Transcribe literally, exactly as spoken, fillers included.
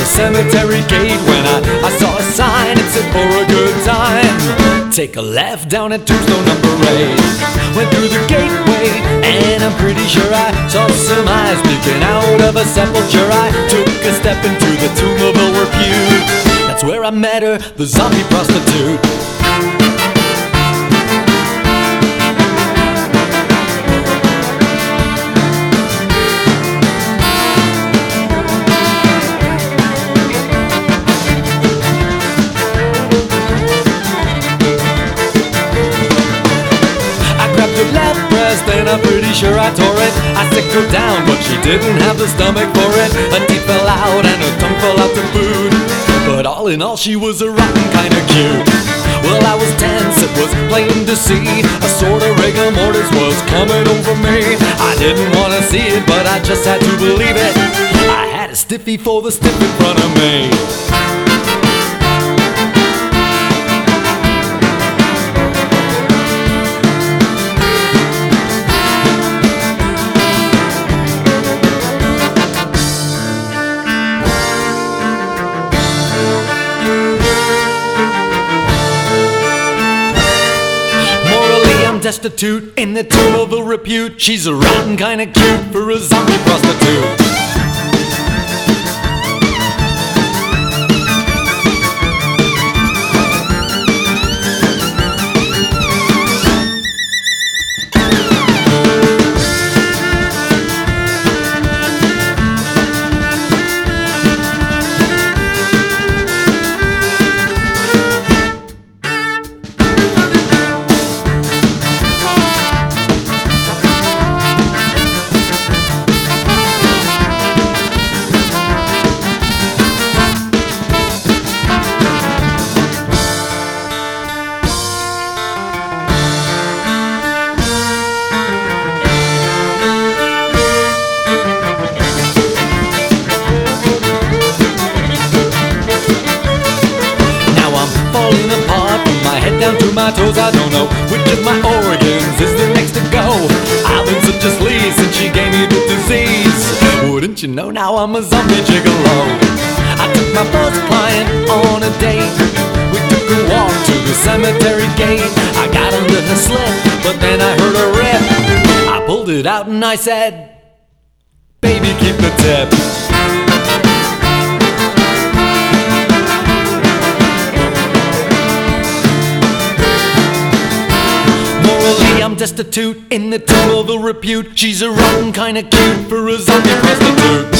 cemetery gate when I, I saw a sign that said for a good time. Take a left down at tombstone number eight. Went through the gateway and I'm pretty sure I saw some eyes peeking out of a sepulture. I took a step into the tomb of ill repute. That's where I met her, the zombie prostitute. And I'm pretty sure I tore it. I sicked her down, but she didn't have the stomach for it. Her teeth fell out and her tongue fell out to food. But all in all, she was a rotten kind of cute. Well, I was tense, it was plain to see. A sort of rigor mortis was coming over me. I didn't want to see it, but I just had to believe it. I had a stiffy for the stiff in front of me. Destitute in the tomb of ill repute. She's a rotten kind of cute for a zombie prostitute. My toes, I don't know which of my organs is the next to go. I've been such a sleaze since she gave me the disease. Wouldn't you know, now I'm a zombie gigolo. I took my first client on a date. We took a walk to the cemetery gate. I got under her slip, but then I heard her rip. I pulled it out and I said, baby, keep the tip. I'm destitute in the tomb of ill repute. She's a rotten kind of cute for a zombie prostitute.